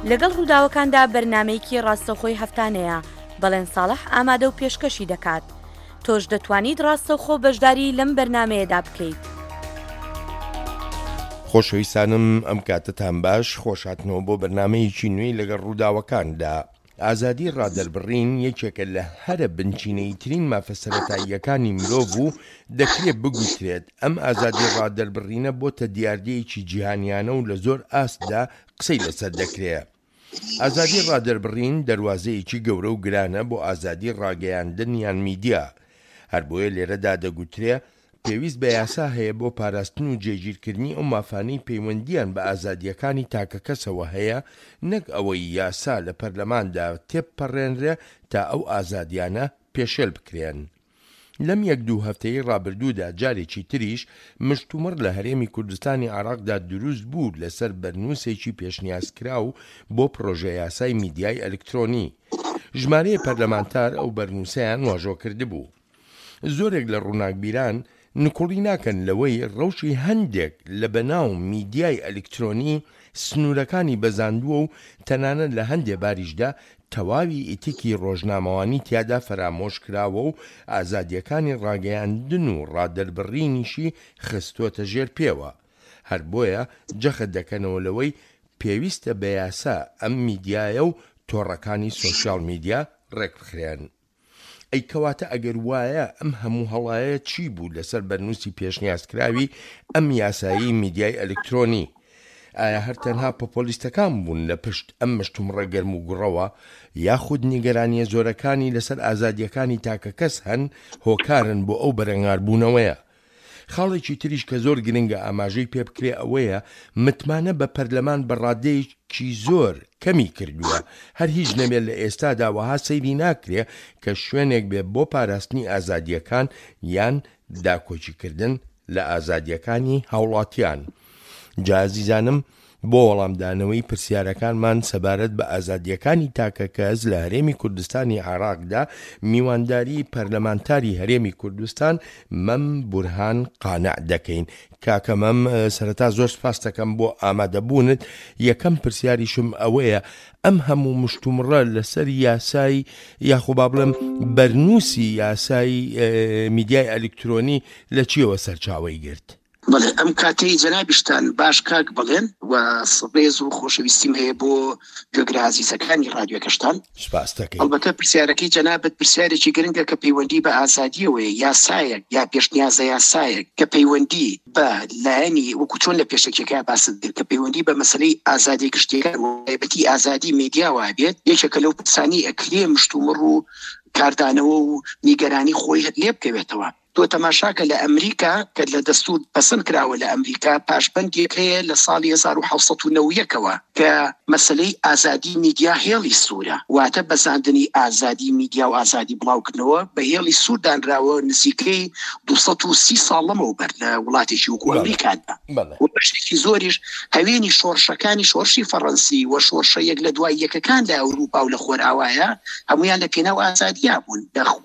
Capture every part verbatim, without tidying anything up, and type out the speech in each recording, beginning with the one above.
لەگەڵ ڕووداوەکاندا بەرنامەیەکی ڕاستەوخۆی هەفتانەیە بەڵێن ساڵح ئامادە و پێشکەشی دەکات. تۆش دەتوانیت ڕاستەوخۆ بەشداری لەم بەرنامەیەدا بکەیت. خۆشەویستانم ئەم کاتتان باش، خۆشاتنەوە بۆ بەرنامەیەکی نوێی لەگەڵ ڕووداوەکاندا. ئازادی ڕادەربڕین یەکێکە لە هەرە بنچینەیترین مافەسەرەتاییەکانی مرۆڤ و دەکرێت بگوترێت ئەم ئازادی ڕادەربڕینە بۆتە دیاردەیەکی جیهانیانە و لە زۆر ئاستدا قسەی لەسەر دەکرێت. ئازادی ڕادەربڕین دەواازەیەکی گەورە و گرانە بۆ ئازادی ڕاگەیاندن یان میدیا. هەر بۆیە لێرەدا دەگوترێت پێویست بە یاسا هەیە بۆ پاراستن و جێگیرکردنی ئەو مافانەی پەیوەندیان بە ئازادیەکانی تاکە کەسەوە هەیە، نەک ئەوەی یاسا لە پەرلەماندا تێپەڕێنرێ تا ئەو ئازادیانە پێشێل بکرێن. لەم یەک دوو هەفتەی ڕابردوودا جارێکی تریش مشتومڕ لە هەرێمی کوردستانی عێراقدا دروست بوو لەسەر بەرنووسێکی پێشنیازکرا و بۆ پرۆژە یاسای میدیای ئەلکترۆنی. ژمارەیە پەرلەمانتار ئەو بەرنووسەیان واژۆ کرده بوو. زۆرێک لە ڕووناکبیران نکوڵی ناکەن لەوەی ڕەوشی هەندێک لە بەناو میدیای ئەلکترۆنی سنوورەکانی بەزاندووە و تەنانەت لە هەندێک باریشدا تەواوی ئیتیکی ڕۆژنامەوانی تیادا فەرامۆش کراوە و ئازادیەکانی ڕاگەیاندن و ڕادەربڕینیشی خستوۆتە ژێر پێوە. هەر بۆیە جەخت دەکەنەوە لەوەی پێویستە بە یاسا ئەم میدیایە و تۆڕەکانی سۆشیال میدیا ڕێک بخرێن. ئەی کەواتە ئەگەر وایە ئەم هەموو هەڵایە چی بوو لەسەر بەرنووسی پێشنیازکراوی ئەم یاسایی میدیای ئەلکترۆنی؟ ئایا هەر تەنها پۆپۆلیستەکان بوون لە پشت ئەم مشتومڕە گەرم و گوڕەوە، یاخود نیگەرانیە زۆرەکانی لەسەر ئازادیەکانی تاکە کەس هەن هۆکارن بۆ ئەو بەرەنگاربوونەوەیە؟ خاڵێکی تریش کە زۆر گرنگە ئاماژەی پێ بکرێ ئەوەیە متمانە بە پەرلەمان بە ڕادەیەکی زۆر کەمی کردووە. هەر هیچ نەبێت لە ئێستادا وەها سەیری ناکرێ کە شوێنێک بێ بۆ پاراستنی ئازادیەکان یان داکۆچیکردن لە ئازادیەکانی هاوڵاتیان. جا عەزیزانم، بۆ وەڵامدانەوەی پرسیارەکانمان سەبارەت بە ئازادیەکانی تاکە کەس لە هەرێمی کوردستانی عێراقدا میوانداری پەرلەمانتاری هەرێمی کوردستان مەم بورهان قانع دەکەین. کاکە مەم، سەرەتا زۆر سپاس دەکەم بۆ ئامادەبوونت. یەکەم پرسیاریشم ئەوەیە ئەم هەموو مشتومڕە لەسەر یاسای یاخۆ با بڵێم بەرنووسی یاسای میدیای ئەلکترۆنی لە چیەوە سەرچاوەی گرت؟ بەڵێ ئەم کاتەی جەنابیشتان باش کاک بڵێن و سڕێز و خۆشەویستیم هەیە بۆ گوێگرە عەزیزەکانی ڕادیۆکەشتان. سپاس دەکەین. ئەلبەتە پرسیارەکەی جەنابەت پرسیارێکی گرنگە کە پەیوەندی بە ئازادیەوەیە، یاسایەک یا پێشنیازە یاسایەک کە پەیوەندی بە لایەنی وەکو چۆن لە پێشەکێکا باست کرد کە پەیوەندی بە مەسەلەی ئازادی گشتیەکان و تایبەتی ئازادی میدیا وابێت، یەکێکە لەو پرسانی ئەکرێ مشتومڕ و کاردانەوە و نیگەرانی خۆی لێ بکەوێتەوە. تۆ تەماشاکە لە ئەمریکا کە لە دەستور پەسەند کراوە لە ئەمریکا پاشبەندێک هەیە لە ساڵی هەزار و حەوت سەد و نەوەیەکەوە کە مەسەلەی ئازادی میدیا هێڵی سوورە، واتە بەزاندنی ئازادی میدیا و ئازادی بڵاوکردنەوە بە هێڵی سوور دانراوە نزیکەی دووسەد و سی ساڵ لەمەوبەر لە وڵاتێکی وەکو ئەمریکادا. و بەشێکی زۆریش هەوێنی شۆڕشەکانی شۆڕشی فەڕەنسی و شۆڕشە یەک لە دوای یەکەکان لە ئەوروپا و لە خۆرئاوایە هەمویان لە پێناو ئازادیا بوون.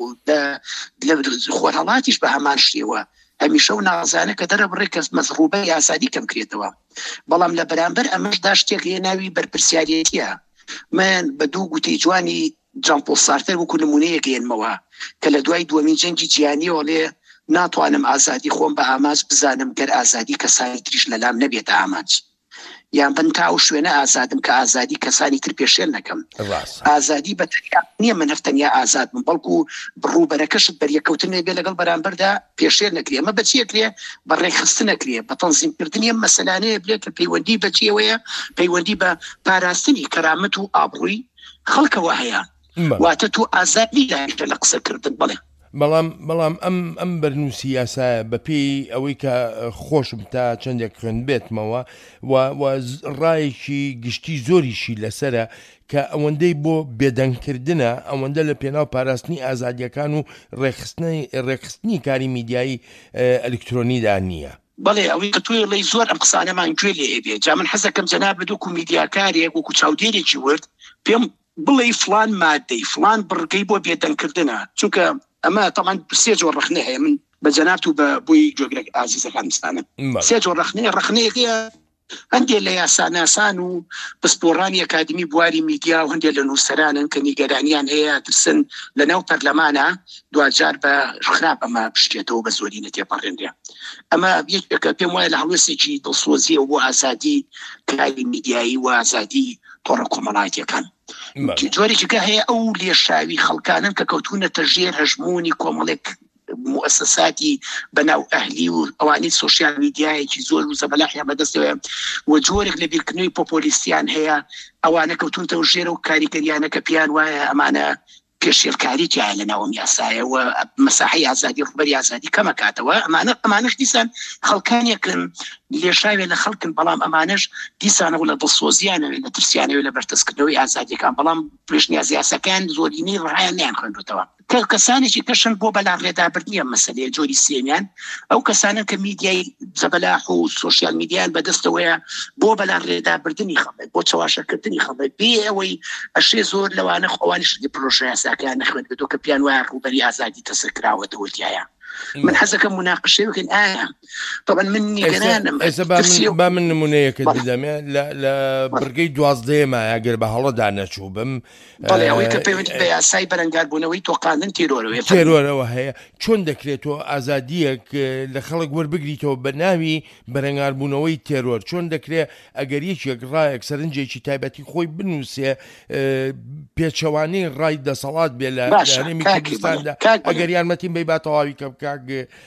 لە خۆرهەڵاتیش بە هەمان شێوە هەمیشە و نازانە کە دەرە بڕێ کەس مەزڕوبەی ئازادی کەم کرێتەوە. بەڵام لە بەرامبەر ئەمەشدا شتێک هەیە ناوی بەرپرسیارەتیە. من بە دوو گوتەی جوانی ژان پۆل سارتەر وەکو نمونەیەک هێنمەوە کە لە دوای دووەمین جەنگی جیهانی وەڵێ ناتوانم ئازادی خۆم بە ئاماج بزانم گەر ئازادی کەسانی تریش لەلام نەبێتە ئاماج، یان بن تا و شوێنە ئازادم کە ئازادی کەسانی تر پێشێل نەکەم. ئازادی بە تەنیا نییە من هەفتەنیا ئازاد بم، بەڵکو بڕوبەرەکەشت بەریەکەوتنێ بێ لەگەڵ بەرامبەردا پێشێل نەکرێ. ئەمە بەچیە کرێ؟ بە ڕێکخستن نەکرێ، بە تەنزیمکردنی ئەم مەسەلانەیە بێت کە پەیوەندی بەچیەوەیە؟ پەیوەندی بە پاراستنی کەرامەت و ئابڕووی خەڵکەوە هەیە. واتە تو ئازادی داهێشتە لە قسەکردن. بڵێ بەڵام بەڵام ئەم ئەم بەرنووسی یاسایە بەپێی ئەوەی کە خۆشم تا چەندێک خوێن بێتمەوە و ڕایەکی گشتی زۆریشی لەسرە کە ئەوەندەی بۆ بێدەنگکردنە، ئەوەندە لە پێناو پاراستنی ئازادیەکان و ڕێکخستنی کاری میدیایی ئەلکترۆنیدا نییە. بەڵێ ئەوەی کە توی لەی زۆر ئەم قسانەمان گوێ لێ ئێبێ. جا من حەزەکەم جەنابەت وەکو میدیاکارێک وەکو چاودێرێکی ورد پێم بڵێ فلان مادەی فلان بڕگەی بۆ بێدەنگکردنە، چونکە ئەمە تەمان سێ جۆر ڕخنە هەیە. من بە جەنابەت و بە بۆی گوێگرە عەزیزەکان مستانم سێ جۆر ڕخنەیە. ڕخنەیەکەیە هەندێک لە یاساناسان و پسپۆڕانی ئەکادمی بواری میدیا و هەندێک لە نووسەرانن کە نیگەرانیان هەیە ترسن لە ناو پەرلەمانە دوجار بە خراپ ئەمە بشتێتەوە بە زۆری نەتێپەڕێنرێ. ئەمە یەکێکە پێم وایە لە هەڵوێستێکی دڵسۆزیە بۆ ئازادی کاری میدیایی و ئازادی تۆڕە کۆمەڵایەتیەکان. جۆرێکیکە هەیە ئەو لێشاوی خەڵکانن کە کەوتونەتە ژێر هەژمونی کۆمەڵێک مؤسساتی بەناو ئەهلی و ئەوانەی سۆشیال میدیایەکی زۆر و زەبەلاحیان بەدەستەوە و جۆرێک لە بیرکردنەوەی پۆپۆلیستیان هەیە ئەوانە کەوتونتەوە ژێرە و کاریگەریانە کە پیان وایە ئەمانە پێشێرکاریتیان لە ناوەم یاسایە و مەساحەی ئازادی ڕوبەری ئازادی کەمەکاتەوە. ئەمانە ئەمانش دیسان خەڵکانێکن لێشاوێ لە خەڵکن، بەڵام ئەمانش دیسانەوە لە دڵسۆزیانەوە لە ترسیانەوە لە بەردەستکردنەوەی ئازادیەکان، بەڵام پێشنیاز یاساکان زۆرینەی ڕایان نیان خوێندوتەوە. کە کەسانێکی کەشن بۆ بەلان ڕێدابردنیە مەسەلەیە جۆری سێمیان ئەو کەسانن کە میدیای زەبەلاح و سۆشیال میدیان بەدەستەوەیە بۆ بەلان ڕێدابردنی خەڵک، بۆ چاواشەکردنی خەڵک، بێ ئەوەی ئەشێ زۆر لەوانە خۆوانیش پرۆژە یاساکان نەخوێندبێتەوە کە پیان وایە ڕوبەری ئازادی تەسەکراوەتەوەتیایە. من حەزەکەم مناقشەی بکەین. ئایا طبعا من نیگەرانم با من نمونەیەکە بدەمێ لە بڕگەی دوازدەیەمە ئەگەر بە هەڵەدا نەچوو بم بەڵێ ئەوەی کە پەیوەندی بە یاسای بەرەنگاربوونەوەی تۆقاندن تێرۆرەوە تێرۆرەوە هەیە. چۆن دەکرێتەوە ئازادیەک لە خەڵک وەربگریتەوە بە ناوی بەرەنگاربوونەوەی تێرۆر؟ چۆن دەکرێت ئەگەر یەکێک ڕایەک سەرنجێکی تایبەتی خۆی بنووسێ پێچەوانەی ڕای دەسەڵات بێ لە هەرێمی کوردستاندا ئەگەر یارمەتیم بەی با تەواوی کە کاک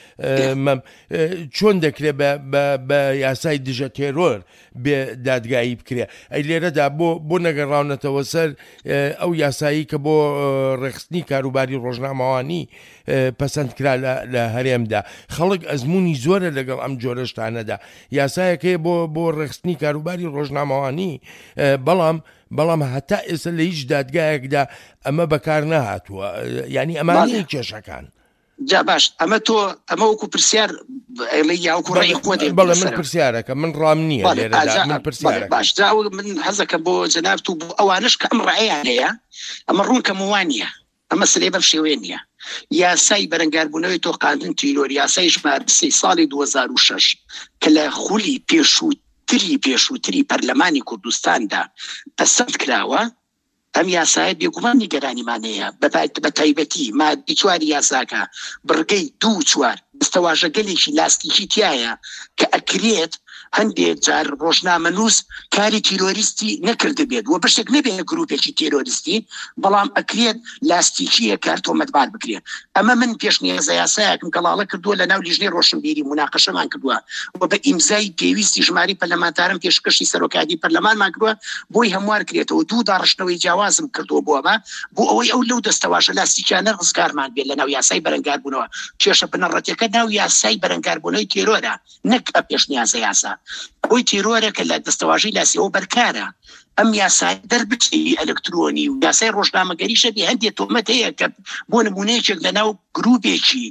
چۆن دەکرێت بە یاسای دژە تێرۆر بێ دادگایی بکرێ؟ ئەی لێرەدا بۆ بۆ نەگەڕاونەتەوە سەر ئەو یاسایی کە بۆ ڕێخستنی کاروباری ڕۆژنامەوانی پەسەند کرا لە هەرێمدا. خەڵک ئەزمموی زۆرە لەگەڵ ئەم جۆرەشتانەدا. یاسایەکەی بۆ بۆ ڕێخستنی کاروباری ڕۆژنامەوانی، بەڵام بەڵام هەتا ئێستا لە هیچ دادگایەکدا ئەمە بەکار نەهاتووە. یعنی ئەمانەیە کێشەکان. جا باش ئەمە تۆ ئەمە وەکو پرسیار یاوەکو ڕێی خۆ دێ. بەڵێ من پرسیارەکە من ڕام نییە لێرەدا من پرسیارە باش جا من حەزەکە بۆ جەناب تو بۆ ئەوانش کە ئەم ڕاییان هەیە ئەمە ڕوون کە موانیە، ئەمە سلێ بەر شێوێ نییە. یاسای بەرەنگاربوونەوەی تۆقاندن تیرۆر، یاسای ژمارە سێ ساڵی دوو هەزار و شەش کە لە خولی پێشووتری پێشووتری پەرلەمانی کوردستاندا پەسەند کراوە، ئەم یاسایە بێگومان نیگەرانیمانەیە بە تایبەتی مادی چواری یاساکە بڕگەی دوو چوار دەستەواژە گەلێکی لاستیکی تایە کە ئەکرێت هەندێک جار ڕۆژنامەنووس کاری تیرۆریستی نەکرده بێت و بەشێک نەبێت گروپێکی تیرۆریستی، بەڵام ئەکرێت لاستیکیە کار تۆمەتبار بکرێت. ئەمە من پێشنیازە یاسایەکم کەڵاڵە کردووە لە ناو لیژنەی ڕۆشنبیری مناقەشەمان کردووە و بە ئیمزای پێویستی ژماری پەرلەمانتارم پێشکەشی سەرۆکاتی پەرلەمانمان کردووە بۆی هەموار کرێتەوە. دوو داڕشتنەوەی جیاوازم کردووە بۆ ئەمە بۆ ئەوەی ئەو لەو دەستەواژە لاستیکیانە ڕزگارمان بێت لە ناو یاسای بەرەنگاربوونەوە. کێشە بنەڕەتەکە ناو یاسای بەرەنگاربوونەوەی تێرۆرە، نەک پێشنیازە یاسا. ئەوی تیرۆرێکە لە دەستەواژەی لاسیەوە بەرکارە. ئەم یاسای دەربچی ئەلکترۆنی و یاسای ڕۆژنامەگەریشە بێ هەندێک تۆمەت هەیە کە بۆ نمونەیەکێک لە ناو گروپێکی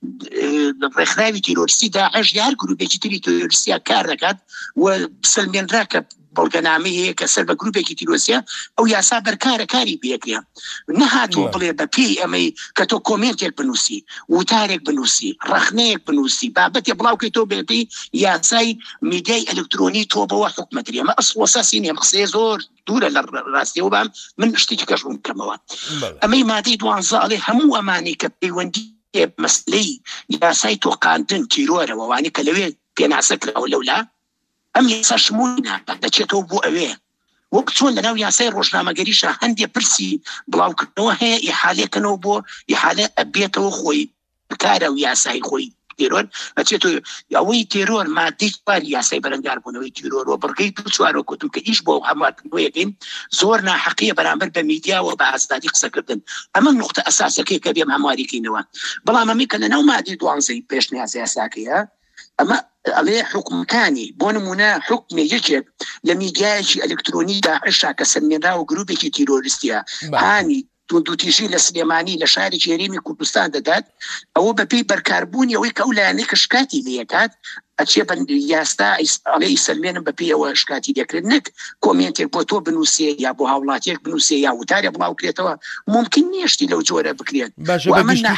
ڕێکخراوی تیرۆریستی داعش یار گروپێکی تری تیرۆریستیا کار دەکات و سلمێنرا کە بەڵگەنامەی هەیە کە سەر بە گروپێکی تیرۆریستیا ئەو یاسا بەرکارە کاری پێکرێ. نەهاتوە بڵێ بە پێی ئەمەی کە تۆ کۆمنتێک بنووسی، وتارێک بنووسی، ڕەخنەیەک بنووسی، بابەتێ بڵاوکەی تۆ بێتی یاسای میدیای ئەلکترۆنی تۆ بەوە حکومەتری. ئەمە ئەسڵ وەساسی نییە، قسەیە زۆر دوورە لە ڕاستیەوە بام من شتێکی کەش بکەمەوە. ئەمەی مادەی دوانزەڵێ هەموو ئەمانی کە پەیوەندی مەسلەی یاسای تۆقاندن تیرۆرەوە وانی کە لەوێ پێناسە کراوە لەولا ئەم یاسا شمولی دەچێتەوە بۆ ئەوێ وەک چۆن لە ناو یاسای ڕۆژنامەگەریشە هەندێک پرسی بڵاوکردنەوە هەیە ئیحالێکەکەنەوە بۆ ئیحالە ئەبێتەوە خۆی بکارە و یاسای خۆی تێرۆر ئەچێتۆ ئەوەی تێرۆر مادەی چواری یاسای بەرەنگاربوونەوەی تیرۆرەوە بڕگەی دوو چوارۆ کۆتون کە ئیش بۆ هەموارکردنەوەیەکەین زۆر ناحەقیە بەرامبەر بە میدیاوە بە ئازادی قسەکردن. ئەمە نوختە ئەساسەکەی کە بێم هەمواریکەینەوە. بەڵام ئەمەی کە لە ناو مادەی دوانزەی پێشنیازە یاساکەیە ئەمە ئەڵێ حکومەکانی بۆ نمونە حکمێ یەکێک لە میدیایەکی ئەلکترۆنی داعشا کە سەرمێنرا و گروپێکی تیرۆریستیە هانی توندوتیژی لە سلێمانی لە شارێکی هەرێمی کوردستان دەدات ئەوە بەپێی بەرکاربوونی ئەوەی کە ئەو لایەنەی کە شکاتی لێکات ئەچێ بە یاستا ئەڵێ سلمێنم بەپێی ئەوە شکاتی دەکرێت نەک کۆمنتێک بۆ تۆ بنووسێ یا بۆ هاوڵاتێک بنووسێ یا وتارێ بڵاوکرێتەوە ممکن نیشتی لەو جۆرە بکرێت. باشە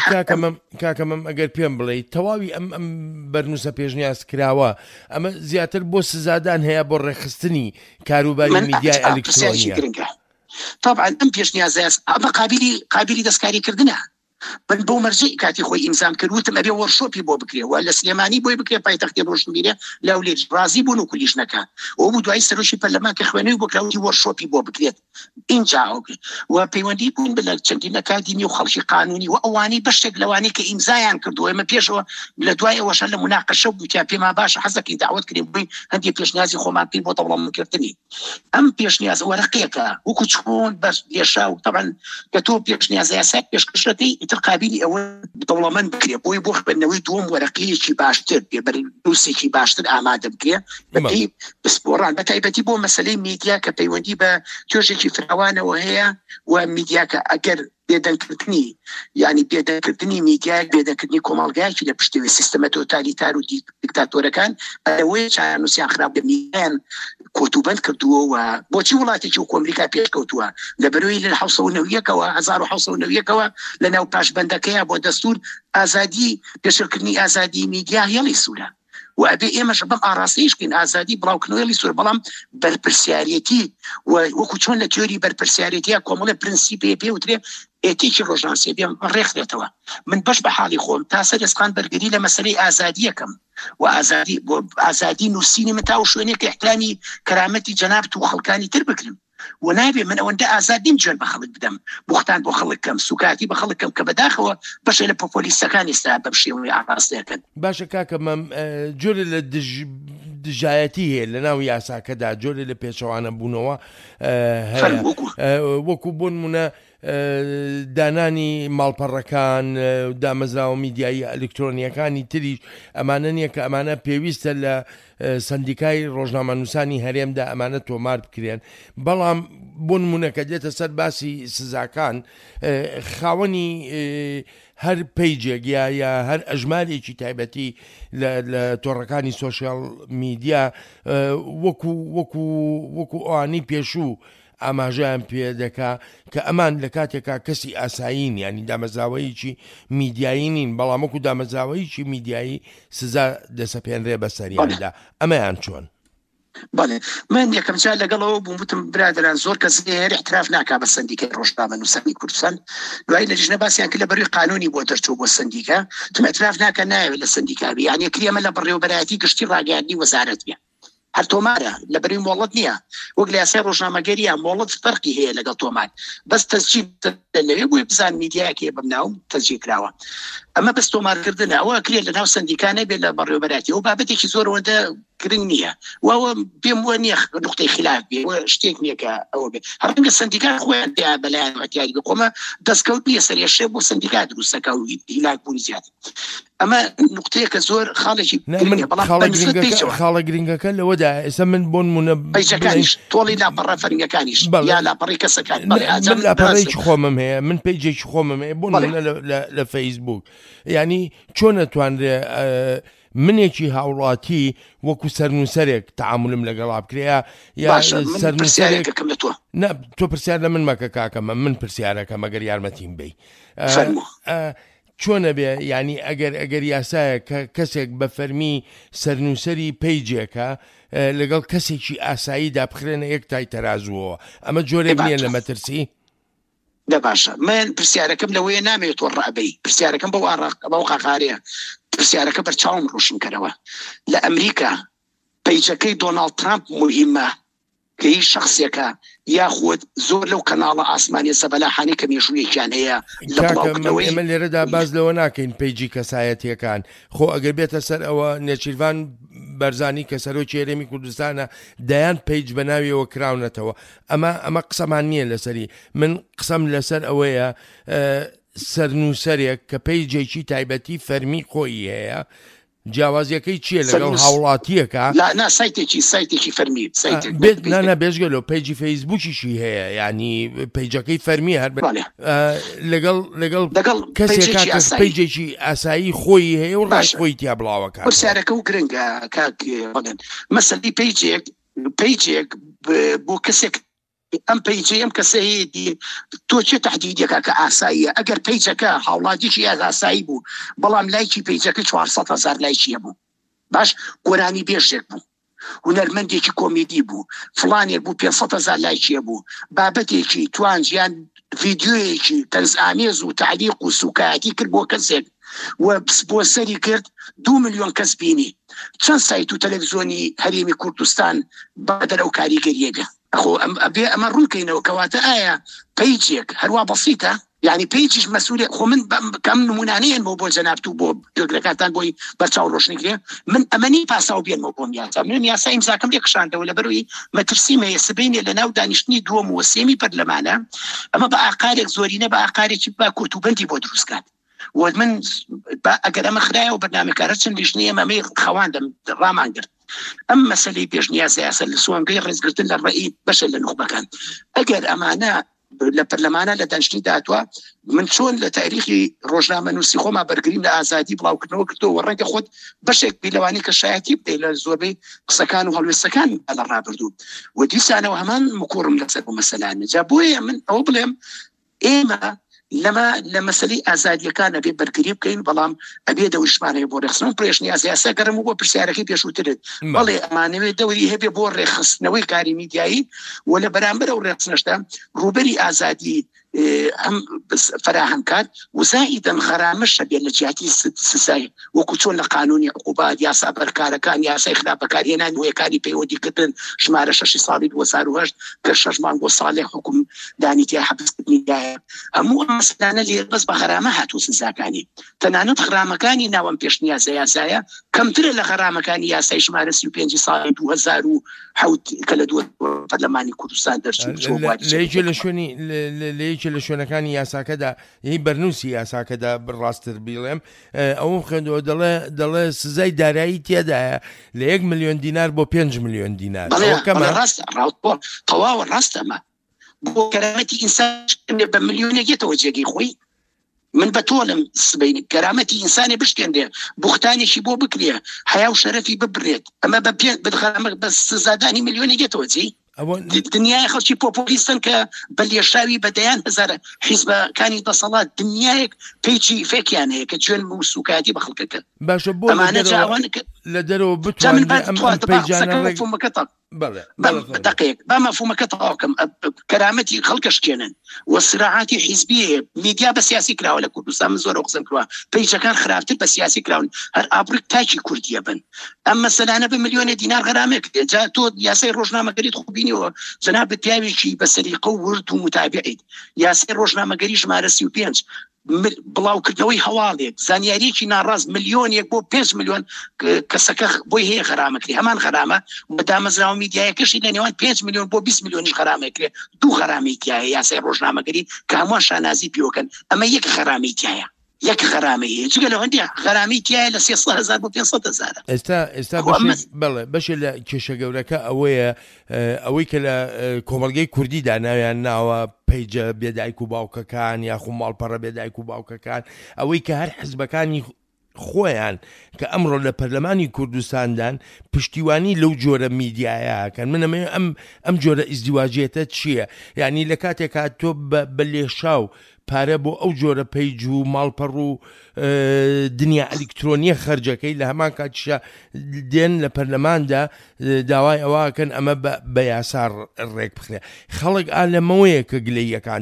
کاکەمەم ئەگەر پێم بڵێ تەواوی ئەم ئەم بەرنووسە پێشنیاز کراوە ئەمە زیاتر بۆ سزادان هەیە بۆ ڕێخستنی کاروباری میدیای ئەلکترۆنیە. طبعا ئەم پێشنیازە ئەمە قابلی قابلی دەستکاریکردنە. من بۆ مەرجەی کاتی خۆی ئیمزام کردوتم ئەبێ وەرشۆپی بۆ بکرێەوە لە سلێمانی بۆی بکرێ پایتەختی ڕۆژنبیرە لەو لێ ڕازی بوون و کولیش نەکە ئەو بوو دوای سەرۆشی پەرلەمان کە خوێنەوەی بۆ کراوەتی وەرشۆپی بۆ بکرێت اینجا و پەیوەندی بوون بە چەندین ئەکادیمی و خەڵکی قانونی و ئەوانەی بەشێک لەوانەی کە ئیمزایان کردووە ئێمە پێشەوە لە دوای ئەوەشە لە مناقەشە بوو پێما باشە حەزەکەی داوت کرێ بووی هەندێک پێشنیازی خۆمان پێی بۆ دەوڵەمەندکردنی ئەم پێشنیاز وەرەقەیەکە وەکو چۆن بەس لێشا و طبعا کە تۆ پێشنیازە یاساک پێشکەشەکەی ئیتر قابلی ئەوە دەوڵەمەند بکرێ بۆی بۆ خوێندنەوەی دووەم وەرەقەیەکی باشتر بەرنووسێکی باشتر ئامادە بکرێ بەپێی پسپۆڕان بە تایبەتی بۆ مەسەلەی میدیا کە پەیوەندی بە توێژێکی فراوانەوە هەیە و میدیاکە ئەگەر بێدەنگکردنی یعنی بێدەنگکردنی میدیای بێدەنگکردنی کۆمەڵگایەکی لە پشتیوەی سیستەمە تۆتالیتار و دیکتاتۆرەکان ئەوەیە چارەنووسیان خراپ بە میدیایان کۆتوبەند کردووە و بۆچی وڵاتێکی وەکو ئەمریکا پێشکەوتووە لەبەرەوەی لە حەوت سەد و نەوەیەکەوە هەزار و حەوت سەد و نەوەیەکەوە لەناو پاشبەندەکەیە بۆ دەستور ئازادی پێشکردنی ئازادی میدیا هێڵی سوورە و ئەبێ ئێمەش بەم ئاراستەیشکەین ئازادی بڵاوکردنەوەی سوور بەڵام بەرپرسیارەتی و وەکو چۆن لە تیۆری بەرپرسیارەتیە کۆمەڵە پرینسیپێ پێوترێ ئێتیکی ڕۆژناسی بێم ڕێکخرێتەوە من بەش بە حاڵی خۆم تا سەر دەستخان بەرگری لە مەسەلەی ئازادیەکەم و ئازادی بۆ ئازادی نووسینی من تا و شوێنێک احترامی کەرامەتی جەنابەت و خەڵکانی تر بکرم و نابێ من ئەوەندە ئازادیم جوێن بە خەڵک بدەم بوختان بۆ خەڵکەم سوکاتی بە خەڵکەم کە بەداخەوە بەشێ لە پۆپۆلیستەکان ئێستا بەم شێوەی ئاڕاستەکەن. باشە کاکەمەم جۆرە لە دژایەتی هەیە لە ناو یاساکەدا جۆرە لە پێچەوانە بوونەوە وەکو بۆ نمونە دانانی ماڵپەڕەکان دامەزراوە میدیایی ئەلکترۆنیەکانی تریش ئەمانە نییە کە ئەمانە پێویستە لە سندیکای ڕۆژنامەنووسانی هەرێمدا ئەمانە تۆمار بکرێن بەڵام بۆ نمونەکە دێتە سەر باسی سزاکان خاوەنی هەر پەیجێک یا یا هەر ئەژمارێکی تایبەتی لە تۆڕەکانی سۆشیال میدیا وەکو وەکو وەکو ئەوانەی پێشوو ئاماژەیان پێ دەکا کە ئەمان لە کاتێکا کەسی ئاسایین ینی دامەزراوەیەکی میدیایی نین بەڵام وەکو دامەزراوەیەکی میدیایی سزا دەسەپێنرێ بەسەریاندا ئەمەیان چۆن؟ بەڵێ من یەکەم جار لەگەڵەوە بووم وتم برادران زۆر کەس هێر احتراف ناکا بە سندیکای ڕۆژنامەنووسانی کوردستان دوای لە ژنە باسییان کرد لە بەروی قانونی بۆ دەرچوو بۆ سندیکە تم احتراف ناکە ناوێت لە سندیکابی یعنی کریەمە لە بەڕێوەبەرایەتی گشتی ڕاگەیاندنی وەزارەت بێ هەر تۆمارە لە بەروی مۆڵەت نییە وەک لە یاسای ڕۆژنامەگەریە مۆڵەت فەرقی هەیە لەگەڵ تۆمار بەس تەسجیل لەوێ بووی بزان میدیاکێ بەمناوم تەسجیل کراوە ئەمە بەس تۆمارکردنە ئەوە کرێت لە ناو سندیکانە بێت لە بەڕێوەبەراتی و بابەتێکی زۆر ئەوەندە گرنگ نییە وەوە پێم وە نییە نقطەی خلاف بێ شتێک نییە کە ئەوە بێت هەڕەنگە سندیکان خۆیان پێ بەلایەن ئەتیاری بخۆمە دەستکەوت نییە سەرێشێ بۆ سندیکا دروستەکە و هیلاک بوونی زیاد ئەمە نقطەیەکە زۆر خاڵێکی خاڵە گرنگەکە لەوەدا ئێستا من بۆ نمونە پەیجەکانیش تۆڵی لاپەڕە فەرمیەکانیش یا لاپەڕی کەسەکان من لاپەڕێکی خۆمم هەیە من پەیجێکی خۆمم هەیە بۆ نمونە لە فەیسبوک یعنی چۆن نەتوانرێ منێکی هاوڵاتی وەکو سەرنووسەرێک تەعاملم لەگەڵا بکرێ یا سەرنووسەرێک تۆ پرسیار لە من مەکە کاکەمە من پرسیارەکە مەگەر یارمەتیم بی چۆنە بێ ینی ئەگەر ئەگەر یاسایە کە کەسێک بە فەرمی سەرنووسەری پەیجێکە لەگەڵ کەسێکی ئاساییدا بخرێنە یەک تای تەرازوەوە ئەمە جۆرێک نییە لە مەترسی دە باشە من پرسیارەکەم لەوەیە نامێت تۆ ڕابەی پرسیارەکەم بەو بەو قاقارەیە پرسیارەکە بەرچاوم ڕۆشن کەرەوە لە ئەمریکا پەیجەکەی دۆناڵد ترامپ مهمە کە هیچ شخصێکە یاخود زۆر لەو کەناڵە ئاسمانی سەبەلاحانی کە مێژوویەکیان هەیە لە بڵاوکردنەوەی ئێمە لێرەدا باز لەوە ناکەین پەیجی کەسایەتیەکان خۆ ئەگەر بێتە سەر ئەوە نێچیروان بەرزانی کە سەرۆکی هەرێمی کوردستانە دەیان پەیج بە ناویەوە کراونەتەوە ئەمە ئەمە قسەمان نییە لەسەری من قسەم لەسەر ئەوەیە سەرنووسەرێک کە پەیجێکی تایبەتی فەرمی خۆی هەیە جیاوازیەکەی چییە لەگەڵ هاوڵاتیەکە؟ لا نا سایتێکی سایتێکی فەرمی نانە بێژگەلەوە پیجی فەیسبووکیشی هەیە ینی پیجەکەی فەرمی هەر لەگەڵ لەگەڵ کەسێک پیجێکی ئاسایی خۆی هەیە و ڕاش خۆی تیا بڵاوەکە پرسیارەکە و گرنگە کاکڵێن مەسەلی پیجێک پیجێک بۆ کەسێک ئەم پیجە ئەم کەسەیە تۆ چه تهدیدێکە کە ئاساییە ئەگەر پیجەکە هاوڵاتیشی ئاسایی بوو بەڵام لایکی پیجەکە چوارسەد هەزار لایکیە بوو باش گۆرانی بێژێک بوو هونەرمەندێکی کۆمیدی بوو فڵانێک بوو پێنجسەد هەزار لایکیە بوو بابەتێکی توانجیان ڤیدیۆیەکی تەرزئامێز و تعلیق و سوکایەتی کرد بۆ کەسێک و بۆ سەری کرد دو ملیۆن کەس بینی چەند سایت و تەلەڤیزۆنی هەرێمی کوردستان بەدەر ئەو کاریگەریە بێ ئەخۆ ئەبێ ئەمە ڕوونکەینەوە کەواتە ئایا پیجێک هەروە بەسیتە یعنی پیجیش مەسئولێ خۆ من کەم نمونانەیەن بۆ بۆ جەنابتوو بۆ گەگرەکاتان بۆی بەرچاو ڕۆشنیگرێ من ئەمەنی پاساو بێنەوە بۆم یاسا من یاسا ئیمزاکەم لێ کشاندەوە لەبەرەوەی مەترسیمە سبەینێ لە ناو دانیشتنی دووەم و سێمی پەرلەمانە ئەمە بە ئاقارێک زۆرینە بە ئاقارێکی با کورتوبەندی بۆ دروستکات و من ئەگەر ئەمە خدایە و بەرنامەکارە چەند لیژنەیە ئەمەی خەواندم ڕامان کرد ئەم مەسەلەی پێشنیازە یاسا لە سوانگەی ڕێزگرتن لە ڕێی بەشە لە نوخبەکان ئەگەر ئەمانە لە پەرلەمانە لە دانیشتنی داهاتوە من چۆن لە تاریخی ڕۆژنامە نووسی خۆما بەرگریم لە ئازادی بڵاوکردنەوە کردەوە ڕەنگە خۆت بەشێک بیلەوانی کە شایەتی بدەیت لە زۆربەی قسەکان و هەڵوێستەکان لە ڕابردوو و دیسانەوە هەمان مکۆڕم لەسەر بۆ مەسەلانە جا بۆیە من ئەوە بڵێم ئێمە لەمە لە مەسەلەی ئازادیەکان ئەبێ بەرگری بکەین بەڵام ئەبێ دەوریشمانەیە بۆ ڕێخستنەوە پێشنیاز یاسا گەرم و بۆ پرسیارەکەی پێشووترت بەڵێ ئەمانەوێت دەوری هەبێ بۆ ڕێخستنەوەی کاری میدیایی و لە بەرامبەر ئەو ڕێخستنەشتا ڕوبەری ئازادی ئەم فراهم کات وزائیدەن خەرامەشە بێت لە جیاتی سزای وەکو چۆن لە قانونی عقوبات یاسا بەرکارەکان یاسای خراپەکاریێنان وەیەکانی پەیوەندیکردن ژمارە شەشی ساڵی دوو هەزار و هەشت کە شەش مانگ بۆ ساڵێ حکوم دانیتیا حەبسکردنیدایە هەموو ئەم مەسەلانە لێ بەس بە خەرامە هاتوو سزاکانی تەنانەت خرامەکانی ناوەم پێشنیازە یاسایە کەمترە لە خەرامەکانی یاسای ژمارە سی و پێنج ساڵی دوو هەزار و حەوت کە لە دووە پەرلەمانی کوردستان دەرچوو لە شوێنی لێیەکی لە شوێنەکانی یاساکەدا هی بەرنووسی یاساکەدا بڕاستتر بیڵێم ئەوم خوێندەوە دەڵێ دەڵێ سزای دارایی تێدایە لە یەک ملیۆن دینار بۆ پێنج ملیۆن دینار تەواوە ڕاستەمە بۆ کەرامەتی ئینسان بە ملیۆنێکێتەوە جێگەی خۆی من بەتۆڵم سبەینی کەرامەتی ئینسانی بشکێندێ بوختانێکی بۆ بکرێ حیا و شەرەفی ببرێت ئەمە بە پێ بخەرامە بە سزادانی ملیۆنێکێتەوە جێی دنیای خەڵکی پۆپۆلیستن کە بە لێشاوی بەدەیان هەزار حیزبەکانی دەسەڵات دنیایەک پێیچی فێکیان هەیە کە جوێن و سوکاتی بە خەڵکەکە باشە بۆ لە دەرەوە بتوانێت دقيق با مفهومك تاكم كرامتي خلقش كينن والصراعات حزبيه ميديا بسياسي كراو ولا كردستان زور اقسم كروا بيجا كان خرافت بسياسي كراو هر ابرك تاكي كرديه بن اما سنه بمليون دينار غرامك جا تو ياسير روجنامه قريت خوبيني جناب التيابي شي بس اللي قورت ومتابعين ياسير روجنامه قريش مارسي وبينج بڵاوکردنەوەی هەواڵێک زانیاریکی ناڕاست ملیۆنێک بۆ پێنج ملیۆن کەسەکە بۆی هەیە خەرامەکری هەمان خەرامە بەدامەزراوە میدیایەکەشی لە نێوان پێنج ملیۆن بۆ بیست ملیۆنیش خەرامەکرێ دوو خەرامێکیایە یاسای ڕۆژنامەگەری کە هەمووان شانازی پێوەکەن ئەمە یەک خەرامێکیایە یەک خەرامەیە جگە لە هەندێ خەرامی تایە لە سێسەد هەزار بۆ پێنجسەد هەزار ئێستا ئێستا بەڵێ بەشێ لە کێشە گەورەکە ئەوەیە ئەوەی کە لە کۆمەڵگەی کوردیدا ناویان ناوە پەیجە بێدایک و باوکەکان یاخو ماڵپەڕە بێدایک و باوکەکان ئەوەی کە هەر حزبەکانی خۆیان کە ئەمڕۆ لە پەرلەمانی کوردستاندان پشتیوانی لەو جۆرە میدیایەکەن منەمە ئەم ئەم جۆرە ئیزدیواجێتە چییە؟ یعنی لە کاتێکا تۆ بە لێشاو پارە بۆ ئەو جۆرە پەیج و ماڵپەڕ و دنیا ئەلکترۆنیە خەرجەکەی لە هەمان کاتیشە دێن لە پەرلەماندا داوای ئەوەکەن ئەمە بە یاسا ڕێک بخرێ خەڵک ئا لەمەوەیە کە گلەیەکان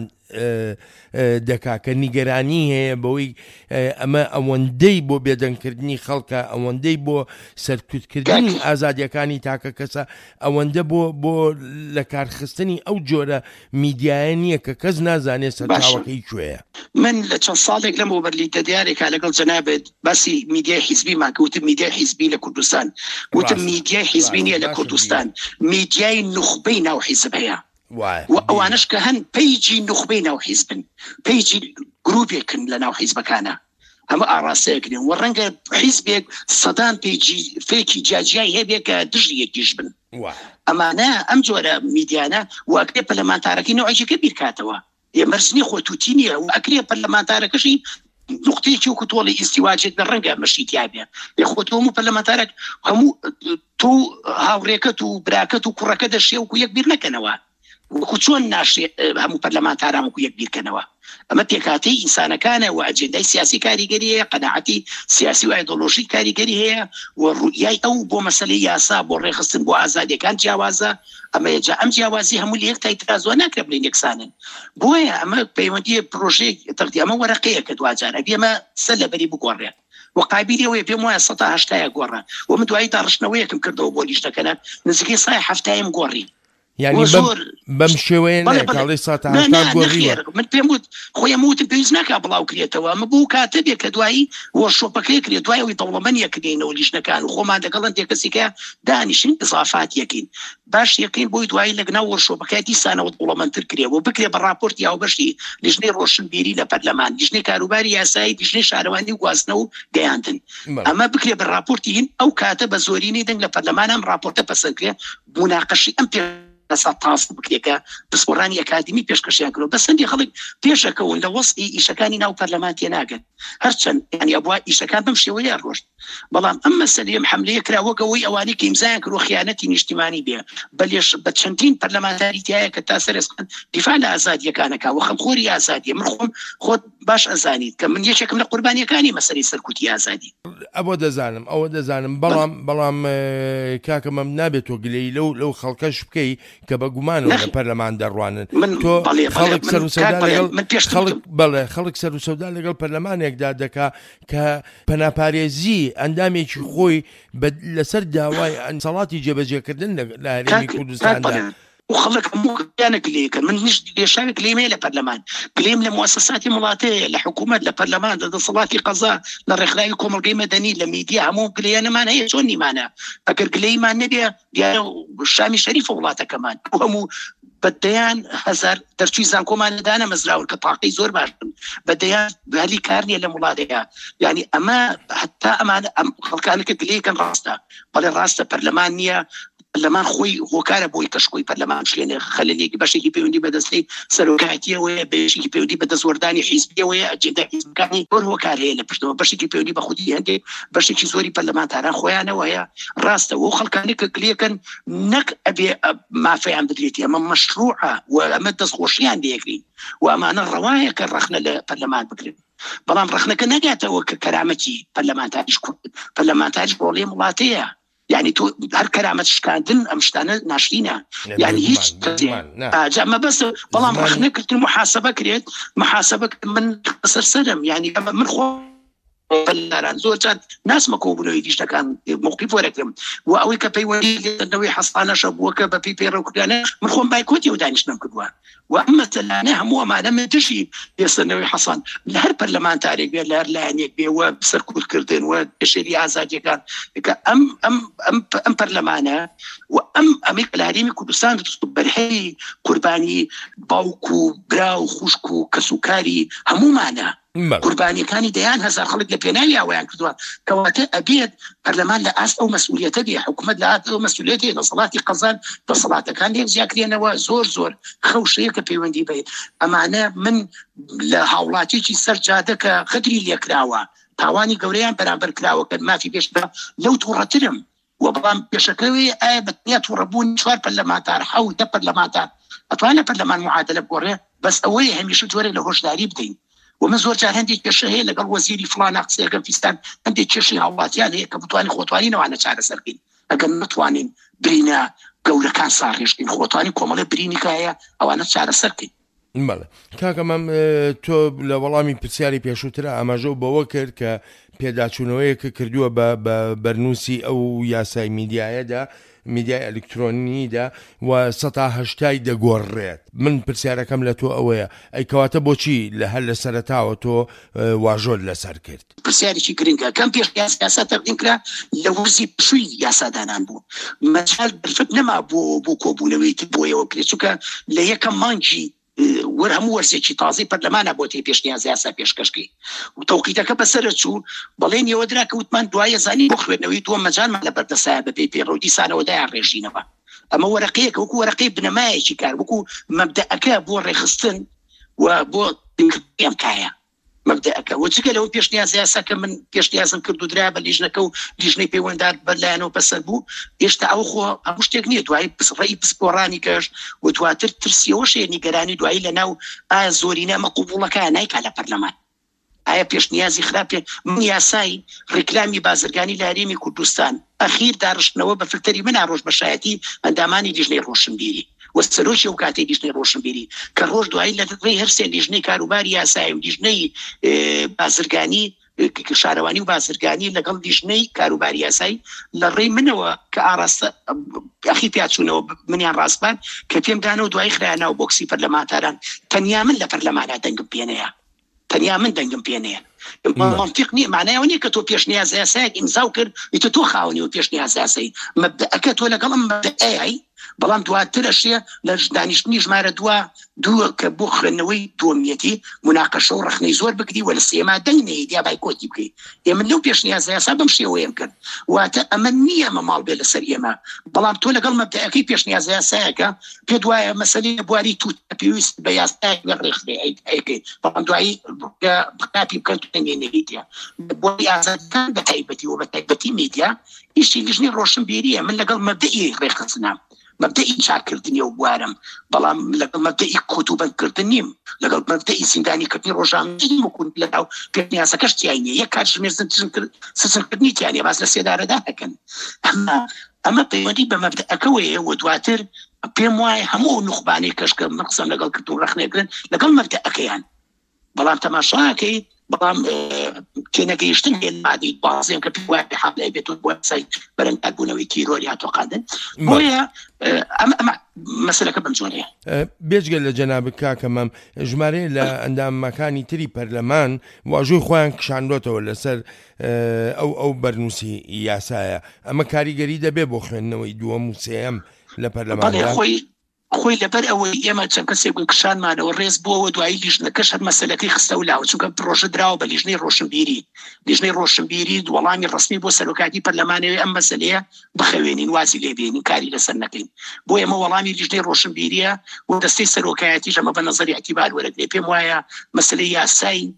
دەکا کە نیگەرانی هەیە بەوەی ئەمە ئەوەندەی بۆ بێدەنگکردنی خەڵکە ئەوەندەی بۆ سەرکوتکردنی ئازادیەکانی تاکە کەسە ئەوەندە بۆ بۆ لە کارخستنی ئەو جۆرە میدیایە نییە کە کەس نازانێت سەرچاوەکەی کوێیە. من لە چەند ساڵێک لەم بەرلیتە دیارێکا لەگەڵ جەنابێت باسی میدیای حیزبیمان کە وتم میدیای حیزبی لە کوردستان وتم میدیای حیزبی نیە لە کوردستان میدیای نوخبەی ناو حیزب هەیە وأوانش كهن بيجي نخبي ناو حزبن بيجي جروبيكن لناو حزبكانا ئەمە ئاراستەیەکرێن و ڕەنگە حیزبێک سەدان پێیجی فێکی جاجیای هەبێت کە دژی یەکیش بن ئەمانە ئەم جۆرە میدیانە واکرێ پەرلەمانتارەکەی نوعیەکە بیرکاتەوە مەرجنی خۆتوتی نییە و ئەکرێ پەرلەمانتارەکەشی نقطەیەکی وەکو تۆڵی ئیسیواجێت بە ڕەنگە مەشیتیا بێ لێ خۆت هەموو پەرلەمانتارێک هەموو تۆ هاوڕێکەت و براکەت و کوڕەکە دەشێ وەکو یەک بیر نەکەنەوە وەکو چۆن ناشێ هەموو پەرلەمانتاران وەکو یەک بیرکەنەوە ئەمە پێکاتەی ئینسانەکانە و ئەجێندای سیاسی کاریگەری هەیە قەناعەتی سیاسی و ئایدۆلۆژی کاریگەری هەیە و ڕوئیای ئەو بۆ مەسەلەی یاسا بۆ ڕێخستن بۆ ئازادیەکان جیاوازە ئەمە یەجا ئەم جیاوازی هەموو لە یەک تایترازوە ناکرێ بڵێن یەکسانن بۆیە ئەمە پەیوەندی پرۆژەیەک تەقدی ئەمە وەرەقەیە کە دوجار ئەبێ ئەمە سەر لەبەری بگۆڕێ وقابیلەوەی پێم وایە سەد تا هەشتای گۆڕە و من دوایی تا ڕشنەوەیەکم کردەوە بۆ لیشتەکەنە نزیکەی سای هەفتایم گۆڕی یعنی بەم شێوەیە نەکڵی سە تا هەشتا گۆڕیوە من پێم وت خۆیان وتم پێویست ناکا بڵاو کرێتەوە ئەمە بوو کاتە بێ کە دوایی وەرشۆپەکەی کرێت دوای ئەوەی دەوڵەمەندیە کردینەوە لیژنەکان و خۆمان دەگەڵن تێکەسیکە دانیشین ئضافات یەکەین باش یەکەین بۆی دوایی لەگەناو وەرشۆپەکەی دیسانەوە دەوڵەمەندتر کرێەوە بکرێ بە راپۆرتی یاوبەشی لیژنەی ڕۆشنبیری لە پەرلەمان لیژنەی کاروباری یاسایی لیژنەی شارەوانی و گواستنە و گەیاندن ئەمە بکرێ بە راپۆرتی هین ئەو کاتە بە زۆرینەی دەنگ لە پەرلەمان ئەم راپۆرتە پەسەندکرێ مناقەشی ئەم پێ لەسا تاس بکرێکە پسپۆرانی ئەکادمی پێشکەشیان کرۆ بەسەندی خەڵک پێشەکەون لە وەستی ئیشەکانی ناو پەرلەمانتیە ناگەن هەرچەند ینی ئەبوا ئیشەکان بەم شێوەیە ڕۆشت بەڵام ئەم مەسەلەیەم حملەیە کراوەکەوەی ئەوانەی کە ئیمزایان کرۆ خیانەتی نیشتیمانی بێ بەلێش بە چەندین پەرلەمانتاری تایە کە تا سەرسکن دیفاع لە ئازادیەکانەکە و خەمخۆری ئازادیە من خۆم خۆت باش ئەزانیت کە من یەکێکم لە قوربانیەکانی مەسەلەی سەرکوتی ئازادی ئەوە دەزانم ئەوە دەزانم بەڵام بەڵام کاکەمەم نابێت تۆ گلەی لەو لەو خەڵکەش بکەی کە بە گومانەوە لە پەرلەمان دەڕوانن تۆ خەڵک سەر و سەودا لەگەڵ خەڵک بەڵێ خەڵک سەر و سەودا لەگەڵ پەرلەمانێکدا دەکا کە پەناپارێزی ئەندامێکی خۆی لەسەر داوای ئەنسەڵاتی جێبەجێکردن لە هەرێمی کوردستاندا وخلق ممكن كليك من نش ليشان كليمه لبرلمان كليم لمؤسسات ملاطيه لحكومه لبرلمان ضد صلاتي قضاء للرخلاء الكومرقي مدني لميديا مو كلينا ما هي شوني معنا فكر كلي ما نبي يا الشامي شريف ولاته كمان وهم بديان هزار ترشيزان كمان دانا مزراو القطاقي زور باش بديان بهالي كارني لملاطيه يعني اما حتى اما كان كلي كان راسته بل راسته برلمانيه پەرلەمان خۆی هۆکارە بۆی کەشکۆی پەرلەمان شلێنێ خەلەلێکی بەشێکی پەیوەندی بەدەستەی سەرۆکایەتیەوەیە بەشێکی پەیوەندی بەدەستوەردانی حیزبیەوەیە ئەجێندای حیزبەکانی زۆر هۆکار هەیە لە پشتەوە بەشێکی پەیوەندی بە خودی هەندێک بەشێکی زۆری پەرلەمانتاران خۆیانەوەیە ڕاستەوە و خەڵکانی کە گلێکن نەک ئەبێ مافەیان بدرێتی ئەمە مەشروعە و ئەمە دەستخۆشیان دەیەکرین و ئەمانە ڕەوایە کە ڕەخنە لە پەرلەمان بکرێن بەڵام ڕەخنەکە نەگاتەوە کە کەرامەتی پەرلەمانتاریش پەرلەمانتاریش بۆڵێ وڵاتەیە يعني تو هر كلامة شكاندن أمشتانا ناشرينا يعني هيش جاء ما بس والله رخنا كنت المحاسبة كريت محاسبة من قصر سلم يعني من خو فلان زوجات ناس مكوبنوا يديش كان موقف وركلم وأوي كبيولي النوي حصانة شبوكة ببي بيرو كلنا من خو بايكوتي ودانش نمكدوا وأما تلانا هم ما لم تجي يصنعوا حصان لهر برلمان تاريخ بيه لهر لانيك بيه وبسركول كردين وشريعة زاجي كان أم أم أم أم برلمانه وأم أمريكا العربية كردستان برحي قرباني باوكو براو خوشكو كسوكاري همو معنا قرباني كان ديان هزار خلق لبينايا ويان كدوان كواتا أبيد برلمان لأس أو مسؤوليته دي حكومة لأس أو مسؤوليته لصلاة قزان بصلاة كان ليك زياكرينا وزور زور خوشي كبيوندي بيت أما أنا من لهاولاتي شي سرجادك خدري ليكراوا تاواني قوريان برابر كراوا كان ما في بيشبه لو تورترم وبرام بشكلوي آية بتنيات وربون شوار برلمانتار حاول ده برلمانتار أطوانا برلمان معادلة بوريه بس أولي هم يشو جوري لهوش داري بدين ومن زور جار هندي كشهي لقال وزيري فلان أقصي أقل فيستان هندي كشهي هاولاتي يعني هيك بطواني خوتواني نوانا شعر سرقين أقل نطوانين برينا قولة كان صاريشكين خوتواني كومالي بريني كايا أوانا شعر سرقين بەڵێ کاکەمەم تۆ لە وەڵامی پرسیاری پێشووترە ئاماژە بەوە کرد کە پێداچوونەوەیەکە کردووە بە بەرنووسی ئەو یاسای میدیایەدا میدیای ئەلکترۆنیدا و سە تا هەشتای دەگۆڕێت من پرسیارەکەم لە تۆ ئەوەیە ئەی کەواتە بۆچی لە هەر لە سەرەتاوە تۆ واژۆر لەسەر کرد پرسیارێکی گرنگە کەم پێش یاسا تەقدیمکرا لە وەرزی پشووی یاسادانان بوو مەجال بەرفەت نەما بۆ بۆ کۆبوونەوەی بۆیەوە کرێت چونکە لە یەکەم مانگی وەر هەموو وەرسێکی تازەی پەرلەمانە بۆ تێ پێشنیازە یاسا پێشکەشکەی و تەوقیتەکە بەسەر چوو بەڵێن ئێوە درا کە وتمان دوایە زانی بۆ خوێندنەوەی دووەم مەجانمان لە بەردەسایە بەپێی پێڕۆ دیسانەوەدایان ڕێژینەوە ئەمە وەرەقەیەکە وەکو وەرەقەی بنەمایەکی کار وەکو مەبدەئەکە بۆ ڕێخستن و بۆ ئەم کایە مەبدەئەکە وچکە لەوە پێشنیازە یاساکە من پێشنیازم کرد و درا بە لیژنەکە و لیژنەی پەیوەنددار بەلایەنەوە بەسەر بوو هێشتا ئەو خۆ هەموو شتێک نییە دوای ڕێی پسپۆڕانی کەش و دواتر ترسیەوەشێ نیگەرانی دوایی لەناو ئایا زۆرینە ئەمە قوبوڵەکە نایکا لە پەرلەمان ئایا پێشنیازی خراپێ من یاسای ڕێکلامی بازرگانی لە هەرێمی کوردستان ئەخیر داڕشتنەوە بە فلتەری من ئاڕۆژ بەشایەتی ئەندامانی لیژنەی ڕۆشنبیری و سەرۆکی ئەو کاتەی لیژنەی ڕۆشنبیری کە ڕۆژ دوایی لە ڕێی هەرسێ لیژنەی کاروباری یاسایی و لیژنەی بازرگانی شارەوانی و بازرگانی لەگەڵ لیژنەی کاروباری یاسایی لە ڕێی منەوە کە ئاراستە ئەخی پیاچوونەوە منیان ڕاستبان کە پێم دانەوە دوای خرایانەوە بۆکسی پەرلەمانتاران تەنیا من لە پەرلەمانە دەنگم پێنەیە تەنیا من دەنگم پێنەیە منطق نییە معنایەوە نییە کە تۆ پێشنیازە یاسایەک ئیمزاو کرد ئیتر تۆ خاوەنی و پێشنیازە یاسایی مەبدەئەکە تۆ لەگەڵم مەبدەئەی بەڵام دواترەشێ لە دانیشتنی ژمارە دووە دووە کە بۆ خوێندنەوەی دۆمیەتی مناقەشە و ڕخنەی زۆر بکری و لە سێما دەنگنەی دیا بایکۆتی بکەیت ئێمە لەو پێشنیازە یاسا بەم شێوەیەم کرد واتە ئەمە نییە ئەمە ماڵ بێ لەسەر ئێمە بەڵام تۆ لەگەڵ مەبدەئەکەی پێشنیازە یاسایەکە پێ دوایە مەسەلەی بواری تووت پێویست بە یاسایەک ڕێخرێ ئەیکەیت بەڵام دوایی بقاپی بکەن تەنگێنەویتە بۆ ئازادەکان بە تایبەتی و بە تایبەتی میدیا هیچی لیژنەی ڕۆشنبیریە من لەگەڵ مەبدەئی ڕێخستنام مەبدەئی چاکردنی و بوارم بەڵام لەگەڵ مەبدەئی کۆتوبەندکردن نیم لەگەڵ مەبدەئی زیندانیکردنی ڕۆژانەی مکون لەناو پێشنیازەکەش تیای نییە یەک کات ژمێردن سزنکردنی تیانێ باس لە سێدارەدا دەکەن ئەمە ئەمە پەیوەندی بە مەبدەئەکەوەیە و دواتر پێم وایە هەموو نوخبانەی کەشکە من قسەم لەگەڵ کرد و ڕەخنێکردن لەگەڵ مەبدەئەکەیان بەڵام تەماشاکەی بەڵام تێنەگەیشتن هێنمادی بازێن کە پێوای حەبلای بێت و بۆ سای بەرەنگاربوونەوەی تیرۆری هاتۆقاندن بۆیە ئەمە مەسەلەکە بەم جۆرەیە. بێجگە لە جەناب کاکەمەم ژمارەیە لە ئەندامەکانی تری پەرلەمان واژووی خۆیان کشاندۆتەوە لەسەر ئەو ئەو بەرنووسی یاسایە ئەمە کاریگەری دەبێ بۆ خوێندنەوەی دووەم و سێەم لە پەرلەماندا خۆی لەبەر ئەوەی ئێمە چەند کەسێک کشانمانەوە ڕێز بووەوە دوایی لیژنەکەش هەر مەسەلەکەی خستە و لاوە چونکە پرۆژە دراوە بە لیژنەی ڕۆشنبیری لیژنەی ڕۆشنبیری وەڵامی ڕسمی بۆ سەرۆکاتی پەرلەمانەوەی ئەم مەسەلەیە بخەوێنین وازی لێبێنین کاری لەسەر نەکەین بۆ ئێمە وەڵامی لیژنەی ڕۆشنبیریە و دەستەی سەرۆکایەتیش ئەمە بە نەزەری ئەتیبار وەرەگرێ پێم وایە مەسەلەی یاسای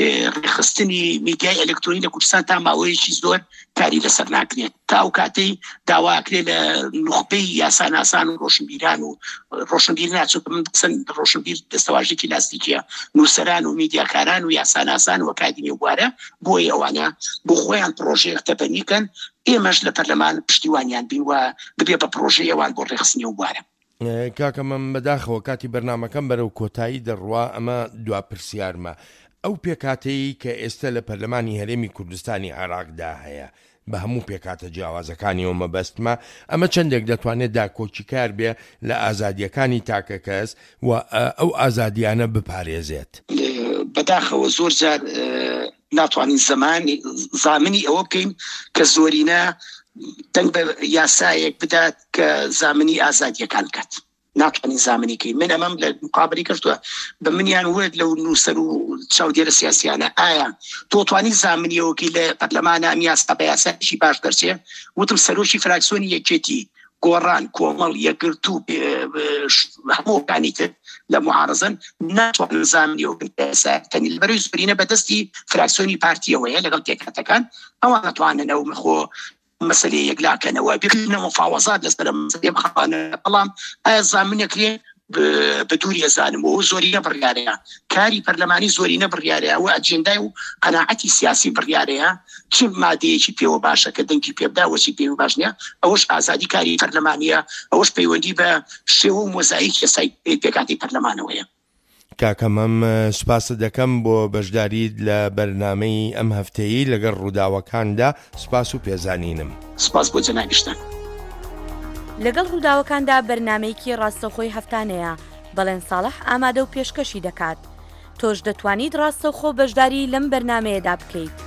ڕێخستنی میدیای ئەلکترۆنی لە کوردستان تا ماوەیەکی زۆر کاری لەسەر ناکرێت تا ئەو کاتەی داواکرێت لە نوخبەی یاساناسان و ڕۆشنبیران و ڕۆشنبیر ناچوو من قسەن ڕۆشنبیر دەستەواژێکی لاستیکیە نووسەران و میدیاکاران و یاساناسان و کادینی وبوارە بۆی ئەوانە بۆ خۆیان پرۆژەیە تەبەنیکەن ئێمەش لە پەرلەمان پشتیوانیان بین و ببێ بە پرۆژەی ئەوان بۆ ڕێخستنی وبوارە. کاکەمەم بەداخەوە کاتی بەرنامەکەم بەرەو کۆتایی دەڕوا ئەمە دوا پرسیارمە ئەو پێکاتەی کە ئێستا لە پەرلەمانی هەرێمی کوردستانی عێراقدا هەیە بە هەموو پێکاتە جیاوازەکانیەوە مەبەستمە ئەمە چەندێک دەتوانێت داکۆچی کار بێ لە ئازادیەکانی تاکە کەس و ئەو ئازادیانە بپارێزێت بەداخەوە زۆر جار ناتوانین زمانی زامنی ئەوە بکەین کە زۆرینە دەنگ بە یاسایەک بدات کە زامنی ئازادیەکان بکات ناتوانین زامنیکەی من ئەمەم لە مقابلی کردووە بە منیان وێت لەو نووسەر و چاودێرە سیاسیانە ئایا تۆ توانی زامنیەوەکی لە پەرلەمانە ئەم یاسا بە یاسایشی باش دەرچێ وتم سەرۆکی فراکسیۆنی یەکێتی گۆڕان کۆمەڵ یەکگرتو هەمووکانی تر لە معارزن ناتوانن زامنیەوە تەنی لەبەرەوەی زۆرینە بەدەستی فراکسیۆنی پارتیەوەیە لەگەڵ تێکاتەکان ئەوان ناتوانن ئەو مخۆ مەسەلەی یەکلاکەنەوە بکردنە مفاوەزات لەسەر مەسەلەی بخەوانە بەڵام ئایا زامنێکرێ بە دووری ئەزانمەوە زۆرینە بڕیارەیە کاری پەرلەمانی زۆرینە بڕیارەیە و ئەجێندای و قەناعەتی سیاسی بڕیارەیە چ مادەیەکی پێوە باشە کە دەنگی پێبدا وەچی پێوە باش نییە ئەوەش ئازادی کاری پەرلەمانیە ئەوەش پەیوەندی بە شێوە و مۆزاییک یاسای پێکاتی پەرلەمانەوەیە. کاکەمەم سوپاس دەکەم بۆ بەشداریت لە بەرنامەی ئەم هەفتەیی لەگەڵ ڕووداوەکاندا سوپاس و پێزانینم. سوپاس بۆ جەنابیشتان. لەگەڵ ڕووداوەکاندا بەرنامەیەکی ڕاستەوخۆی هەفتانەیە بەڵێن ساڵح ئامادە و پێشکەشی دەکات تۆش دەتوانیت ڕاستەوخۆ بەشداری لەم بەرنامەیەدا بکەیت.